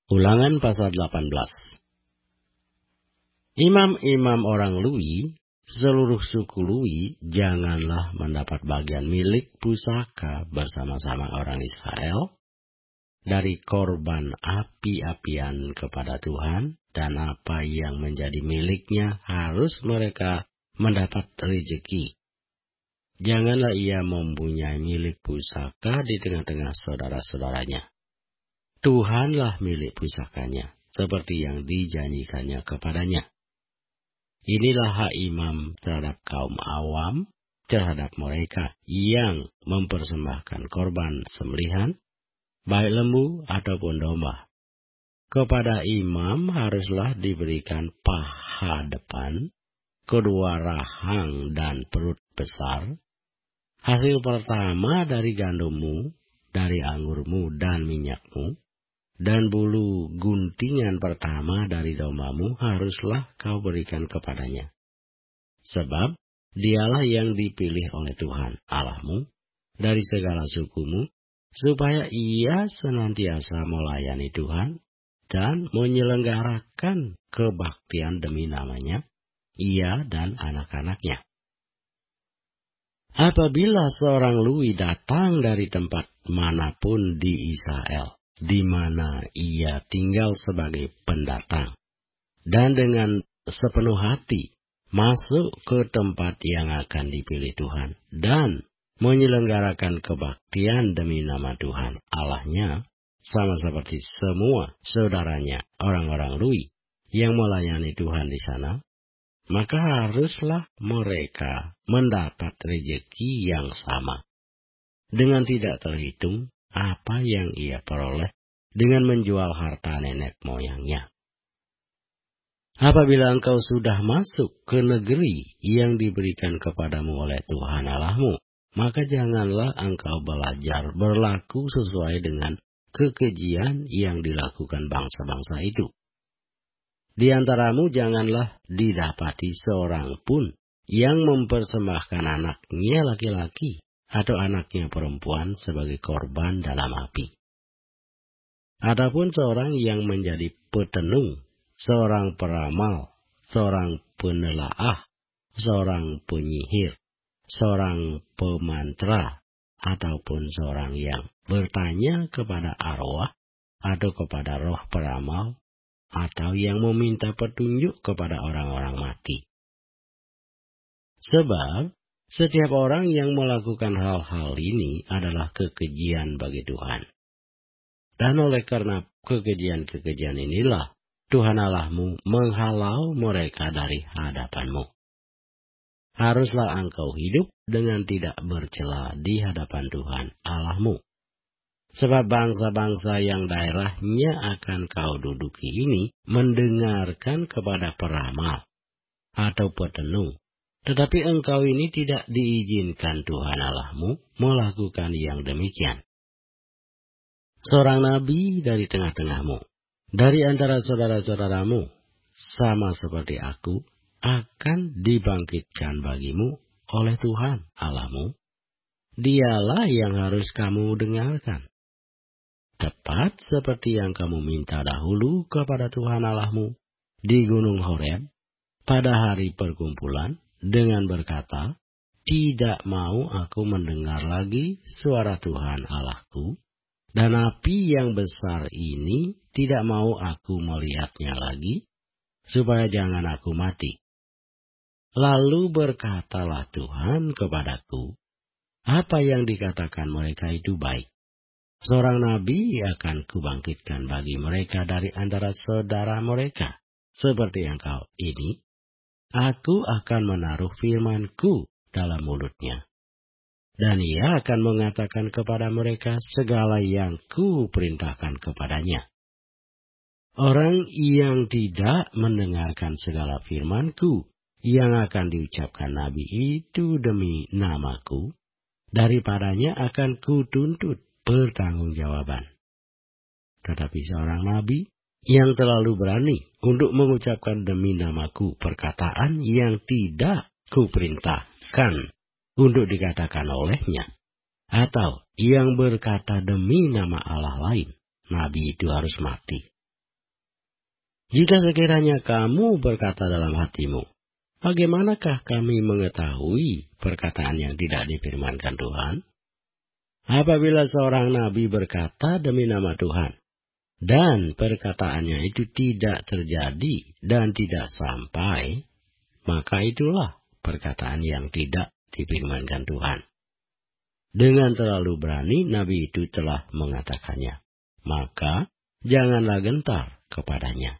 Ulangan pasal 18. Imam-imam orang Lewi, seluruh suku Lewi, janganlah mendapat bagian milik pusaka bersama-sama orang Israel dari korban api-apian kepada Tuhan, dan apa yang menjadi miliknya harus mereka mendapat rezeki. Janganlah ia mempunyai milik pusaka di tengah-tengah saudara-saudaranya. Tuhanlah milik pusakanya, seperti yang dijanjikannya kepadanya. Inilah hak imam terhadap kaum awam, terhadap mereka yang mempersembahkan korban sembelihan, baik lembu ataupun domba. Kepada imam haruslah diberikan paha depan, kedua rahang dan perut besar, hasil pertama dari gandummu, dari anggurmu dan minyakmu, dan bulu guntingan pertama dari dombamu haruslah kau berikan kepadanya. Sebab dialah yang dipilih oleh Tuhan Allahmu dari segala sukumu, supaya ia senantiasa melayani Tuhan dan menyelenggarakan kebaktian demi namanya, ia dan anak-anaknya. Apabila seorang Lewi datang dari tempat manapun di Israel, di mana ia tinggal sebagai pendatang, dan dengan sepenuh hati masuk ke tempat yang akan dipilih Tuhan, dan menyelenggarakan kebaktian demi nama Tuhan Allahnya, sama seperti semua saudaranya orang-orang Lewi yang melayani Tuhan di sana, maka haruslah mereka mendapat rezeki yang sama, dengan tidak terhitung apa yang ia peroleh dengan menjual harta nenek moyangnya. Apabila engkau sudah masuk ke negeri yang diberikan kepadamu oleh Tuhan Allahmu, maka janganlah engkau belajar berlaku sesuai dengan kekejian yang dilakukan bangsa-bangsa itu. Di antaramu janganlah didapati seorang pun yang mempersembahkan anaknya laki-laki atau anaknya perempuan sebagai korban dalam api. Adapun seorang yang menjadi petenung, seorang peramal, seorang penelaah, seorang penyihir, seorang pemantra, ataupun seorang yang bertanya kepada arwah atau kepada roh peramal, atau yang meminta petunjuk kepada orang-orang mati. Sebab setiap orang yang melakukan hal-hal ini adalah kekejian bagi Tuhan. Dan oleh karena kekejian-kekejian inilah Tuhan Allahmu menghalau mereka dari hadapanmu. Haruslah engkau hidup dengan tidak bercela di hadapan Tuhan Allahmu. Sebab bangsa-bangsa yang daerahnya akan kau duduki ini mendengarkan kepada peramal atau petenung. Tetapi engkau ini tidak diizinkan Tuhan Allahmu melakukan yang demikian. Seorang nabi dari tengah-tengahmu, dari antara saudara-saudaramu, sama seperti aku, akan dibangkitkan bagimu oleh Tuhan Allahmu. Dialah yang harus kamu dengarkan. Tepat seperti yang kamu minta dahulu kepada Tuhan Allahmu di Gunung Horeb pada hari perkumpulan, dengan berkata, tidak mau aku mendengar lagi suara Tuhan Allahku, dan api yang besar ini tidak mau aku melihatnya lagi, supaya jangan aku mati. Lalu berkatalah Tuhan kepadaku, apa yang dikatakan mereka itu baik. Seorang nabi akan kubangkitkan bagi mereka dari antara saudara mereka, seperti yang kau ini. Aku akan menaruh firman-Ku dalam mulutnya, dan ia akan mengatakan kepada mereka segala yang Ku perintahkan kepadanya. Orang yang tidak mendengarkan segala firman-Ku yang akan diucapkan nabi itu demi nama-Ku, daripadanya akan Kutuntut pertanggungjawaban. Tetapi seorang nabi yang terlalu berani untuk mengucapkan demi nama-Ku perkataan yang tidak Kuperintahkan untuk dikatakan olehnya, atau yang berkata demi nama Allah lain, nabi itu harus mati. Jika sekiranya kamu berkata dalam hatimu, bagaimanakah kami mengetahui perkataan yang tidak difirmankan Tuhan? Apabila seorang nabi berkata demi nama Tuhan, dan perkataannya itu tidak terjadi dan tidak sampai, maka itulah perkataan yang tidak difirmankan Tuhan. Dengan terlalu berani nabi itu telah mengatakannya, maka janganlah gentar kepadanya.